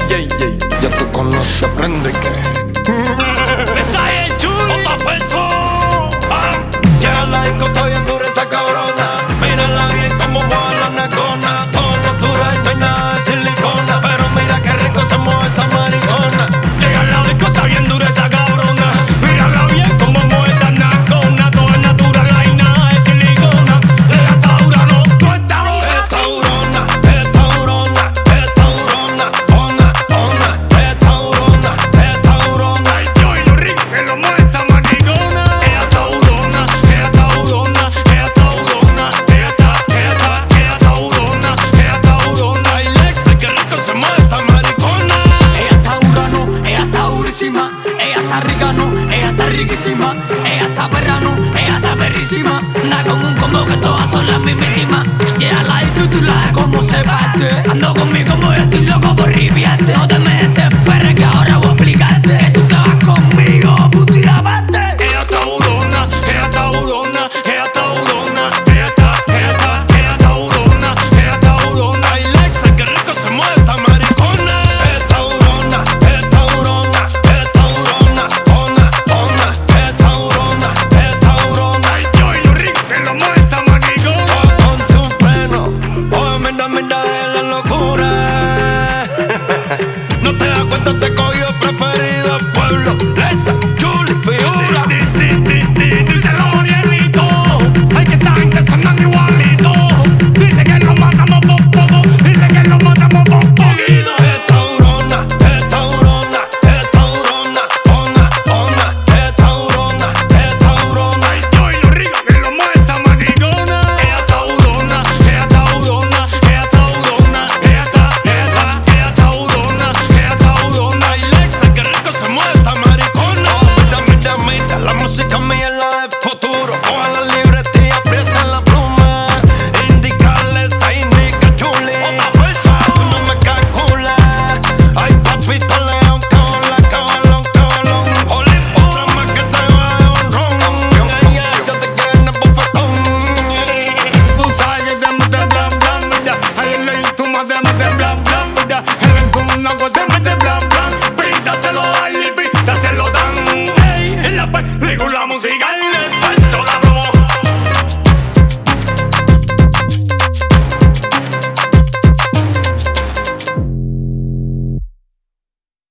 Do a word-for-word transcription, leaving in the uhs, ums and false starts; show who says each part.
Speaker 1: ey, ey. Ya tú conoces, aprende que
Speaker 2: Mensaje Chuli,
Speaker 1: otra persona. Ah, llega a la disco, está bien dura esa cabrona. Mírala bien como mueve la nacona. Todo natural, no hay nada de silicona. Pero mira qué rico se mueve esa maricona.
Speaker 2: llega al lado disco, está bien dura esa cabrona. Mírala bien como mueve esa nacona. Todo es natural, hay nada de silicona. Ella está dura, no, tú estás dura.
Speaker 1: Esta urona, esta urona, esta urona, ona, ona, esta urona, esta urona.
Speaker 2: Ay, yo y los ricos que lo mueve esa maricona. Ella está durona, ella está durona, ella está durona, ella está, ella está, ella está durona, ella está durona.
Speaker 1: Ay, Lexa, qué rico se mueve esa maricona.
Speaker 2: Ella está dura, no, ella está durísima. Ella está rica, no, ella está riquísima. Ella está perra, no, ella está perrísima. Anda con un combo que todas son las mismísimas. Llega la disco y tú la ves como se parte. Ando conmigo como yo estoy loco por ripiarte. No te me desesperes que ahora voy a explicarte. Que tú te vas conmigo, puto y aparte. Ella está durona, ella está durona, ella está durona. Ella está, ella está, ella está durona, ella está durona.
Speaker 1: Ay, Lexa, qué rico se mueve esa maricona. Esta urona, esta urona, esta urona, ona, ona, esta urona, esta urona.
Speaker 2: Ay, yo y los ricos que lo mueve esa maricona.
Speaker 1: Oh, ponte un freno, oh, mira, mira